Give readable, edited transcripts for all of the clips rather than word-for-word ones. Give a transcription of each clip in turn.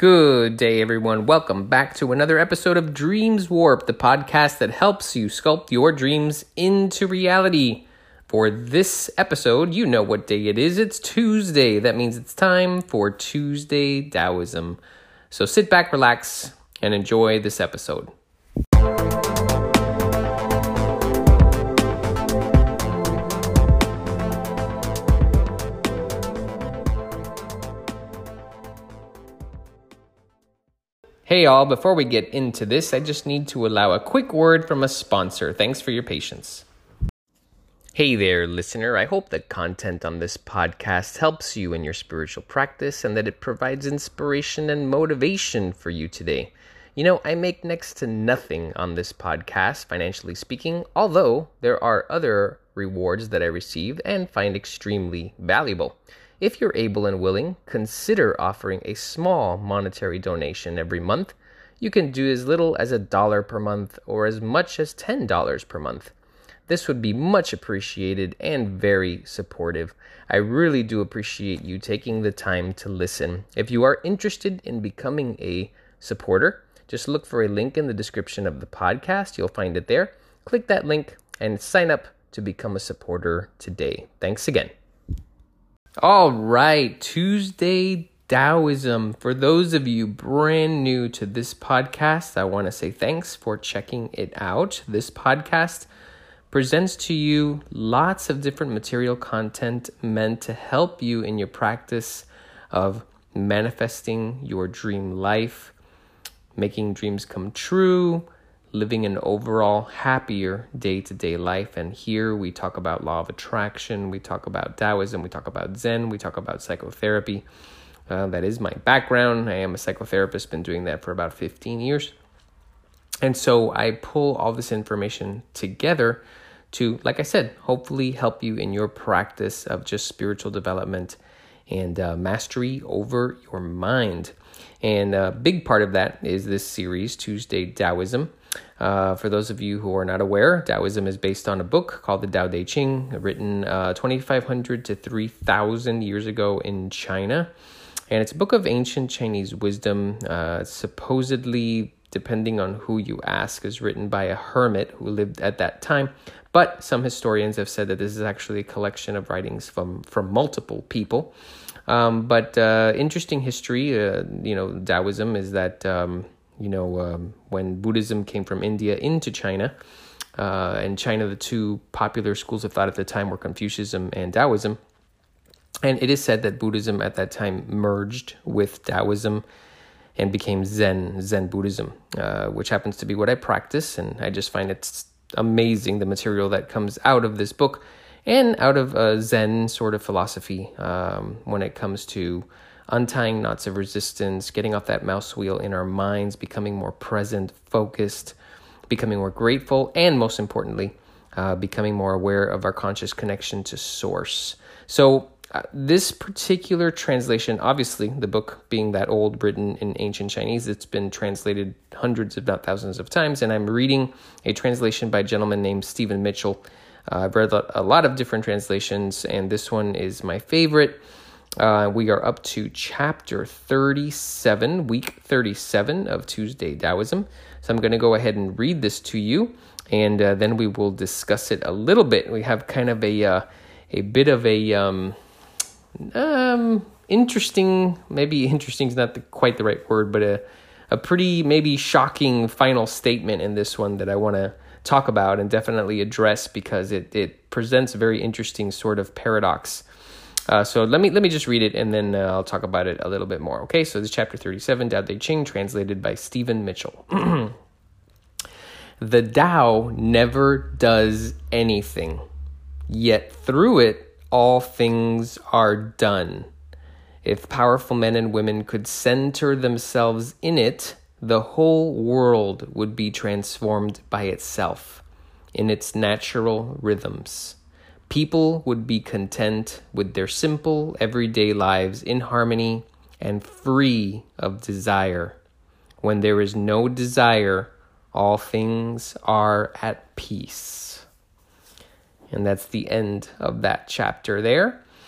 Good day, everyone. Welcome back to another episode of Dreams Warp, the podcast that helps you sculpt your dreams into reality. For this episode, you know what day it is. It's Tuesday. That means it's time for Tuesday Taoism. So sit back, relax, and enjoy this episode. Hey all, before we get into this, I just need to allow a quick word from a sponsor. Thanks for your patience. Hey there, listener. I hope the content on this podcast helps you in your spiritual practice and that it provides inspiration and motivation for you today. You know, I make next to nothing on this podcast, financially speaking, although there are other rewards that I receive and find extremely valuable. If you're able and willing, consider offering a small monetary donation every month. You can do as little as $1 per month or as much as $10 per month. This would be much appreciated and very supportive. I really do appreciate you taking the time to listen. If you are interested in becoming a supporter, just look for a link in the description of the podcast. You'll find it there. Click that link and sign up to become a supporter today. Thanks again. All right, Tuesday Taoism. For those of you brand new to this podcast, I want to say thanks for checking it out. This podcast presents to you lots of different material content meant to help you in your practice of manifesting your dream life, making dreams come true, living an overall happier day-to-day life. And here we talk about law of attraction, we talk about Taoism, we talk about Zen, we talk about psychotherapy. That is my background. I am a psychotherapist, been doing that for about 15 years. And so I pull all this information together to, like I said, hopefully help you in your practice of just spiritual development and mastery over your mind. And a big part of that is this series, Tuesday Taoism. For those of you who are not aware, Taoism is based on a book called the Tao Te Ching, written 2,500 to 3,000 years ago in China. And it's a book of ancient Chinese wisdom, supposedly, depending on who you ask, is written by a hermit who lived at that time. But some historians have said that this is actually a collection of writings from multiple people. But interesting history, Taoism is that, when Buddhism came from India into China, and China, the two popular schools of thought at the time were Confucianism and Taoism. And it is said that Buddhism at that time merged with Taoism and became Zen Buddhism, which happens to be what I practice. And I just find it's amazing, the material that comes out of this book and out of Zen sort of philosophy when it comes to untying knots of resistance, getting off that mouse wheel in our minds, becoming more present, focused, becoming more grateful, and most importantly, becoming more aware of our conscious connection to source. So this particular translation, obviously, the book being that old, written in ancient Chinese, it's been translated hundreds, if not thousands of times, and I'm reading a translation by a gentleman named Stephen Mitchell. I've read a lot of different translations, and this one is my favorite. We are up to chapter 37, week 37 of Tuesday Taoism. So I'm going to go ahead and read this to you, and then we will discuss it a little bit. We have kind of a bit of a interesting, maybe interesting is not quite the right word, but a pretty maybe shocking final statement in this one that I want to talk about and definitely address because it presents a very interesting sort of paradox. So let me just read it and then I'll talk about it a little bit more. Okay, so this is chapter 37, Tao Te Ching, translated by Stephen Mitchell. The Tao never does anything, yet through it all things are done. If powerful men and women could center themselves in it, the whole world would be transformed by itself, in its natural rhythms. People would be content with their simple, everyday lives in harmony and free of desire. When there is no desire, all things are at peace. And that's the end of that chapter there.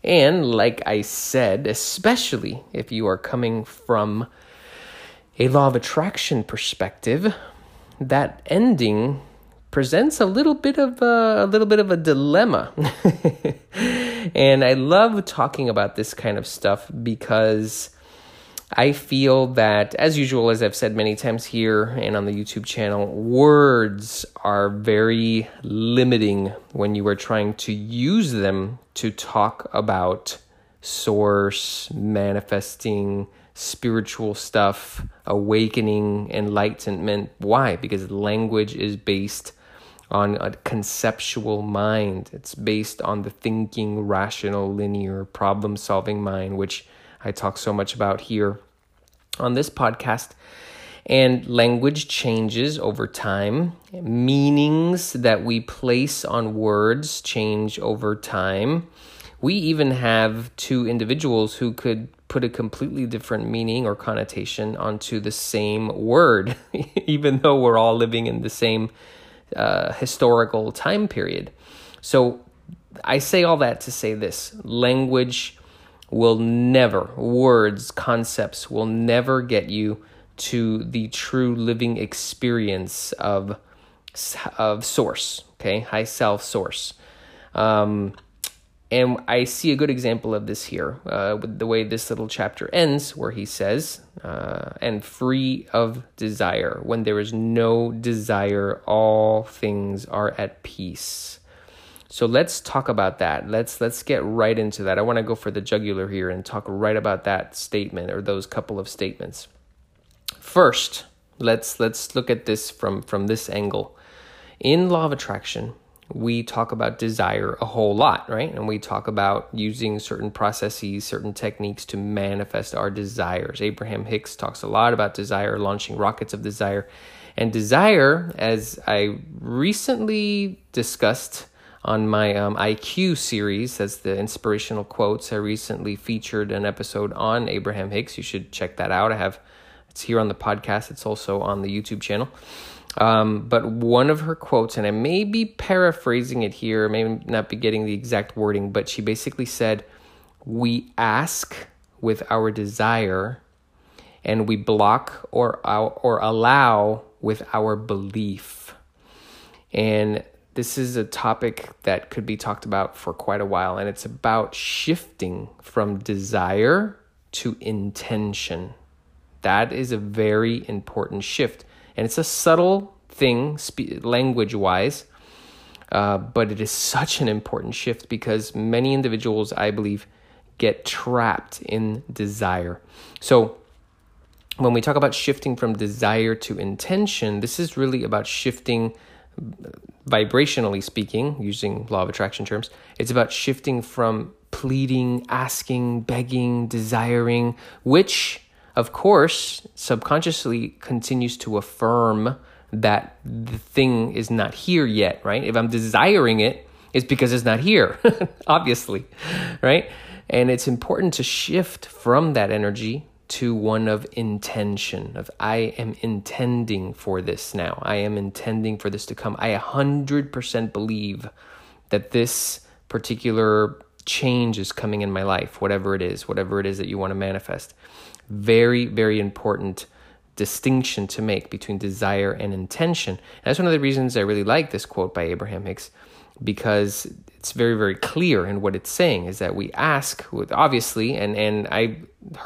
And like I said, especially if you are coming from a law of attraction perspective, that ending presents a little bit of a dilemma. And I love talking about this kind of stuff because I feel that, as usual, as I've said many times here and on the YouTube channel, words are very limiting when you are trying to use them to talk about source, manifesting, spiritual stuff, awakening, enlightenment. Why? Because language is based on a conceptual mind. It's based on the thinking, rational, linear, problem-solving mind, which I talk so much about here on this podcast. And language changes over time. Meanings that we place on words change over time. We even have two individuals who could put a completely different meaning or connotation onto the same word, even though we're all living in the same historical time period. So I say all that to say this: language will never, words, concepts will never get you to the true living experience of source, okay, high self source. And I see a good example of this here with the way this little chapter ends, where he says, and free of desire. When there is no desire, all things are at peace. So let's talk about that. Let's get right into that. I want to go for the jugular here and talk right about that statement, or those couple of statements. First, let's look at this from this angle. In law of attraction, we talk about desire a whole lot, right? And we talk about using certain processes, certain techniques to manifest our desires. Abraham Hicks talks a lot about desire, launching rockets of desire. And desire, as I recently discussed on my IQ series, as the inspirational quotes, I recently featured an episode on Abraham Hicks. You should check that out. It's here on the podcast. It's also on the YouTube channel. But one of her quotes, and I may be paraphrasing it here, may not be getting the exact wording, but she basically said, we ask with our desire, and we block or allow with our belief. And this is a topic that could be talked about for quite a while, and it's about shifting from desire to intention. That is a very important shift. And it's a subtle thing, language-wise, but it is such an important shift because many individuals, I believe, get trapped in desire. So when we talk about shifting from desire to intention, this is really about shifting, vibrationally speaking, using law of attraction terms. It's about shifting from pleading, asking, begging, desiring, which, of course, subconsciously continues to affirm that the thing is not here yet, right? If I'm desiring it, it's because it's not here, obviously, right? And it's important to shift from that energy to one of intention, of I am intending for this now. I am intending for this to come. I 100% believe that this particular change is coming in my life, whatever it is that you want to manifest. Very, very important distinction to make between desire and intention. And that's one of the reasons I really like this quote by Abraham Hicks, because it's very, very clear in what it's saying, is that we ask, obviously, and I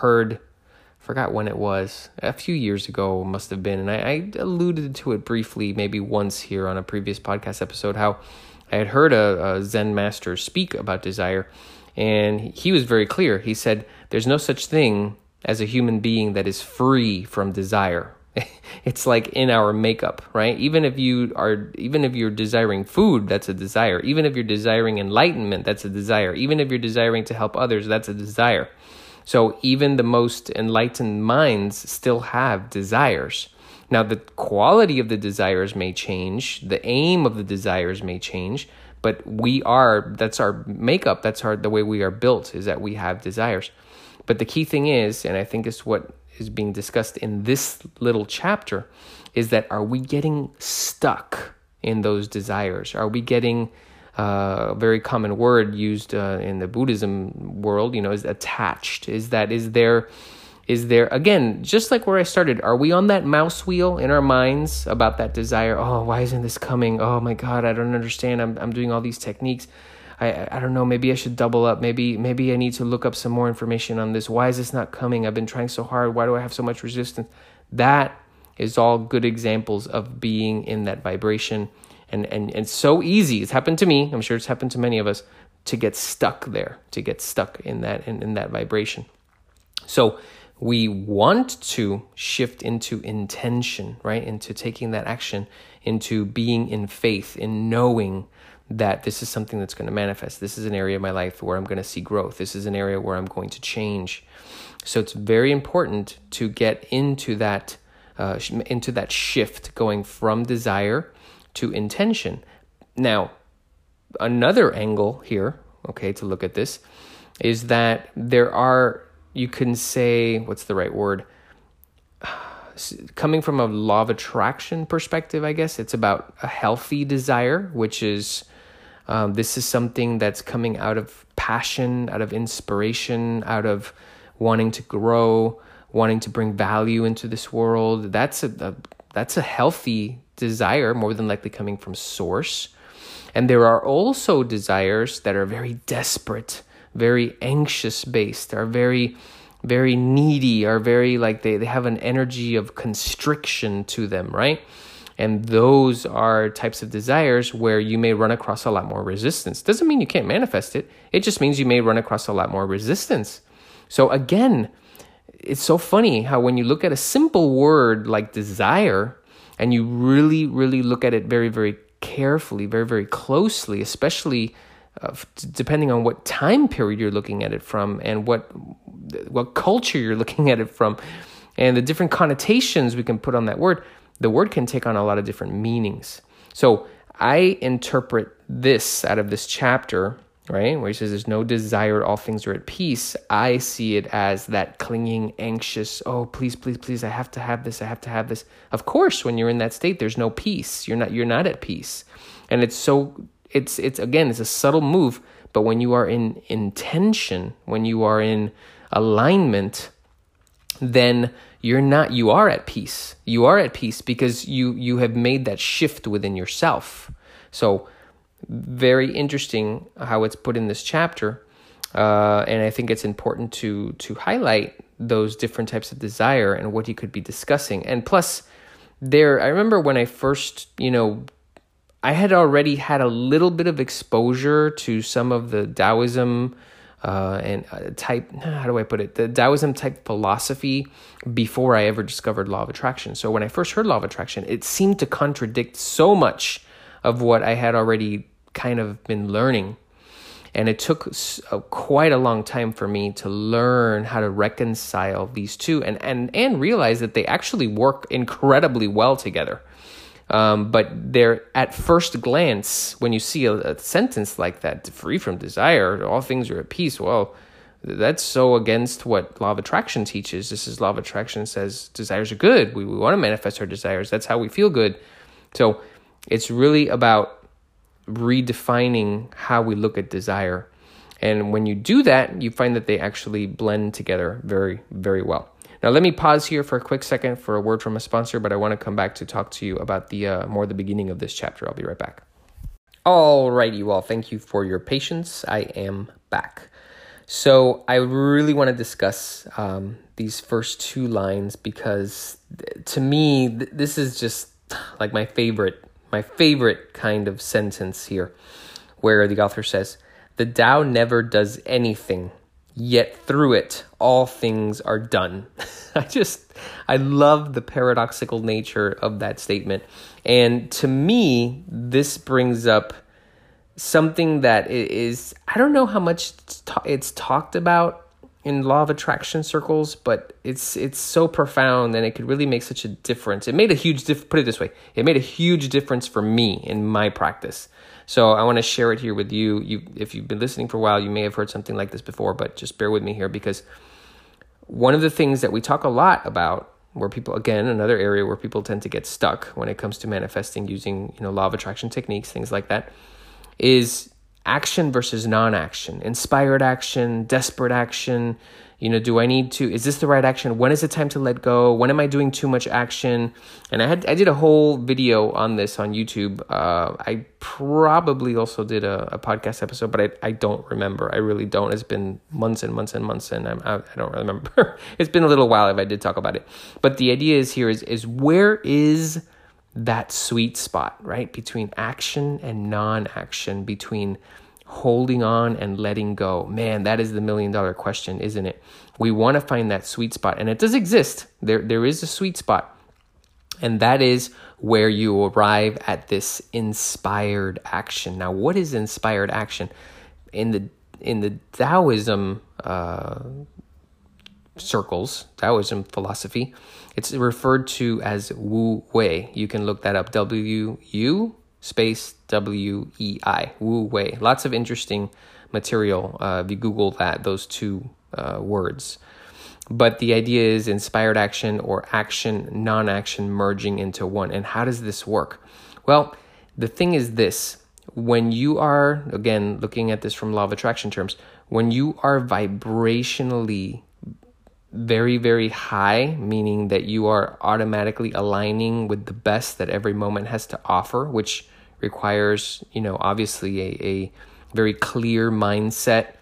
forgot when it was, a few years ago must have been, and I alluded to it briefly maybe once here on a previous podcast episode, how I had heard a Zen master speak about desire, and he was very clear. He said, there's no such thing as a human being that is free from desire. It's like in our makeup, right? Even if you're desiring food, that's a desire. Even if you're desiring enlightenment, that's a desire. Even if you're desiring to help others, that's a desire. So even the most enlightened minds still have desires. Now, the quality of the desires may change, the aim of the desires may change, but that's our makeup, the way we are built, is that we have desires. But the key thing is, and I think is what is being discussed in this little chapter, is that are we getting stuck in those desires? Are we getting a very common word used in the Buddhism world, is attached. Is there, again, just like where I started, are we on that mouse wheel in our minds about that desire? Oh, why isn't this coming? Oh my God, I don't understand. I'm doing all these techniques. I don't know, maybe I should double up. Maybe I need to look up some more information on this. Why is this not coming? I've been trying so hard. Why do I have so much resistance? That is all good examples of being in that vibration. And so easy. It's happened to me. I'm sure it's happened to many of us to get stuck there, to get stuck in that vibration. So we want to shift into intention, right? Into taking that action, into being in faith, in knowing that this is something that's going to manifest. This is an area of my life where I'm going to see growth. This is an area where I'm going to change. So it's very important to get into that shift, going from desire to intention. Now, another angle here, okay, to look at this, is that there are, you can say, what's the right word? Coming from a law of attraction perspective, I guess, it's about a healthy desire, which is, this is something that's coming out of passion, out of inspiration, out of wanting to grow, wanting to bring value into this world. That's a healthy desire, more than likely coming from source. And there are also desires that are very desperate, very anxious based, are very, very needy, are very they have an energy of constriction to them, right? And those are types of desires where you may run across a lot more resistance. Doesn't mean you can't manifest it. It just means you may run across a lot more resistance. So again, it's so funny how when you look at a simple word like desire and you really, really look at it very, very carefully, very, very closely, especially depending on what time period you're looking at it from and what culture you're looking at it from and the different connotations we can put on that word, the word can take on a lot of different meanings. So I interpret this out of this chapter, right, where he says there's no desire, all things are at peace. I see it as that clinging, anxious, oh, please, please, please, I have to have this, I have to have this. Of course, when you're in that state, there's no peace. You're not at peace. And it's again, it's a subtle move, but when you are in intention, when you are in alignment, then you are at peace. You are at peace because you have made that shift within yourself. So very interesting how it's put in this chapter. And I think it's important to highlight those different types of desire and what he could be discussing. And plus, I remember when I first, I had already had a little bit of exposure to some of the Taoism and type, how do I put it? The Taoism type philosophy before I ever discovered Law of Attraction. So when I first heard Law of Attraction, it seemed to contradict so much of what I had already kind of been learning. And it took quite a long time for me to learn how to reconcile these two and realize that they actually work incredibly well together. But they're at first glance, when you see a sentence like that, free from desire, all things are at peace. Well, that's so against what Law of Attraction teaches. This is Law of Attraction says desires are good. We want to manifest our desires. That's how we feel good. So it's really about redefining how we look at desire. And when you do that, you find that they actually blend together very, very well. Now, let me pause here for a quick second for a word from a sponsor, but I want to come back to talk to you about the beginning of this chapter. I'll be right back. All right, you all. Thank you for your patience. I am back. So I really want to discuss these first two lines because to me, this is just like my favorite kind of sentence here, where the author says, "The Tao never does anything, yet through it, all things are done." I love the paradoxical nature of that statement. And to me, this brings up something that is, I don't know how much it's talked about in Law of Attraction circles, but it's so profound and it could really make such a difference. It made a huge put it this way, it made a huge difference for me in my practice. So I want to share it here with you. If you've been listening for a while, you may have heard something like this before, but just bear with me here, because one of the things that we talk a lot about, where people, again, another area where people tend to get stuck when it comes to manifesting using, Law of Attraction techniques, things like that, is action versus non-action, inspired action, desperate action. Is this the right action? When is it time to let go? When am I doing too much action? And I did a whole video on this on YouTube. I probably also did a podcast episode, but I don't remember. I really don't. It's been months and months and months, and I don't remember. It's been a little while if I did talk about it. But the idea is where is that sweet spot, right? Between action and non-action, between holding on and letting go. Man, that is the $1 million question, isn't it? We want to find that sweet spot, and it does exist. There is a sweet spot, and that is where you arrive at this inspired action. Now, what is inspired action? In the Taoism circles, Taoism philosophy, it's referred to as Wu Wei. You can look that up. W-U space W-E-I, Wu Wei. Lots of interesting material if you Google those two words. But the idea is inspired action or action, non-action merging into one. And how does this work? Well, the thing is this. When you are, again, looking at this from law of attraction terms, when you are vibrationally very, very high, meaning that you are automatically aligning with the best that every moment has to offer, which requires, obviously a very clear mindset,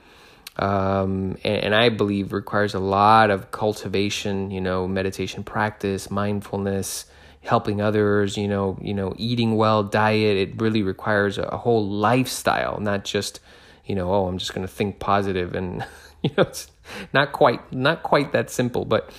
and I believe requires a lot of cultivation, meditation practice, mindfulness, helping others, eating well, diet. It really requires a whole lifestyle, not just, I'm just going to think positive and, it's not quite that simple. But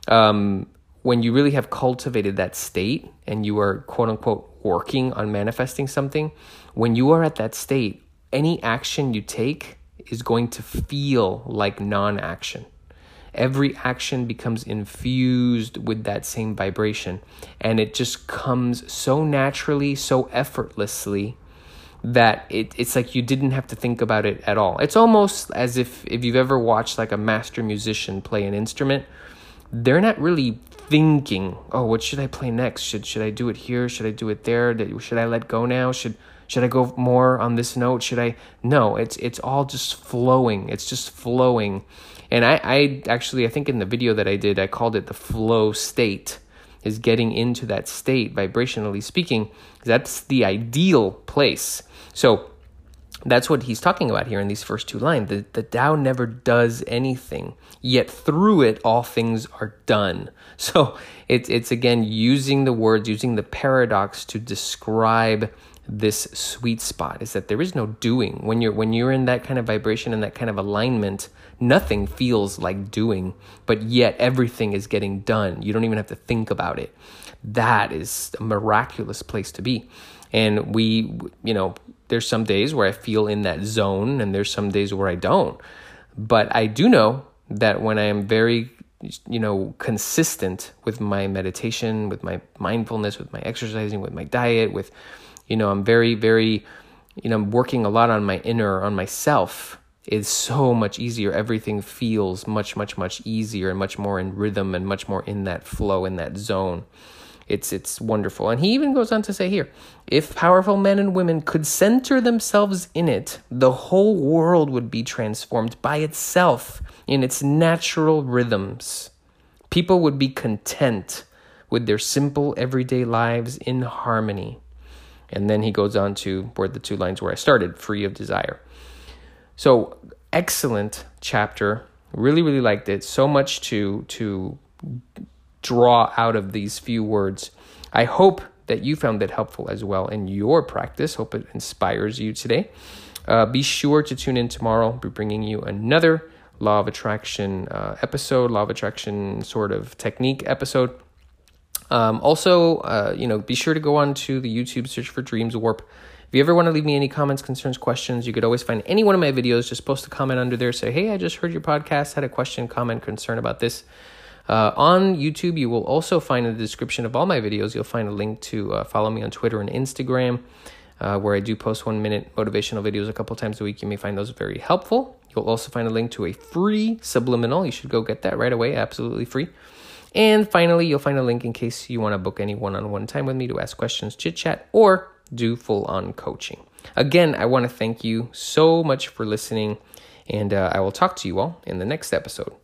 when you really have cultivated that state and you are, quote unquote, working on manifesting something, when you are at that state, any action you take is going to feel like non-action. Every action becomes infused with that same vibration, and it just comes so naturally, so effortlessly, that it's like you didn't have to think about it at all. It's almost as if you've ever watched like a master musician play an instrument, they're not really thinking, oh, what should I play next? Should I do it here? Should I do it there? Should I let go now? Should I go more on this note? No, it's all just flowing. It's just flowing. And I actually, I think in the video that I did, I called it the flow state, is getting into that state, vibrationally speaking. That's the ideal place. So that's what he's talking about here in these first two lines. The Tao never does anything, yet through it, all things are done. So it's again, using the words, using the paradox to describe this sweet spot, is that there is no doing. When you're in that kind of vibration and that kind of alignment, nothing feels like doing, but yet everything is getting done. You don't even have to think about it. That is a miraculous place to be. And there's some days where I feel in that zone and there's some days where I don't. But I do know that when I am very, consistent with my meditation, with my mindfulness, with my exercising, with my diet, with, I'm very, very, working a lot on my inner, on myself, is so much easier. Everything feels much, much, much easier and much more in rhythm and much more in that flow, in that zone. It's wonderful. And he even goes on to say here, if powerful men and women could center themselves in it, the whole world would be transformed by itself in its natural rhythms. People would be content with their simple everyday lives in harmony. And then he goes on to where the two lines where I started, free of desire. So excellent chapter. Really, really liked it. So much to draw out of these few words. I hope that you found it helpful as well in your practice. Hope it inspires you today. Be sure to tune in tomorrow. I'll be bringing you another Law of Attraction episode, Law of Attraction sort of technique episode. Also, be sure to go on to the YouTube, search for Dreams Warp. If you ever want to leave me any comments, concerns, questions, you could always find any one of my videos. Just post a comment under there. Say, hey, I just heard your podcast, had a question, comment, concern about this. On YouTube, you will also find in the description of all my videos, you'll find a link to follow me on Twitter and Instagram, where I do post 1-minute motivational videos a couple times a week. You may find those very helpful. You'll also find a link to a free subliminal. You should go get that right away, absolutely free. And finally, you'll find a link in case you want to book any one-on-one time with me to ask questions, chit-chat, or do full-on coaching. Again, I want to thank you so much for listening, and I will talk to you all in the next episode.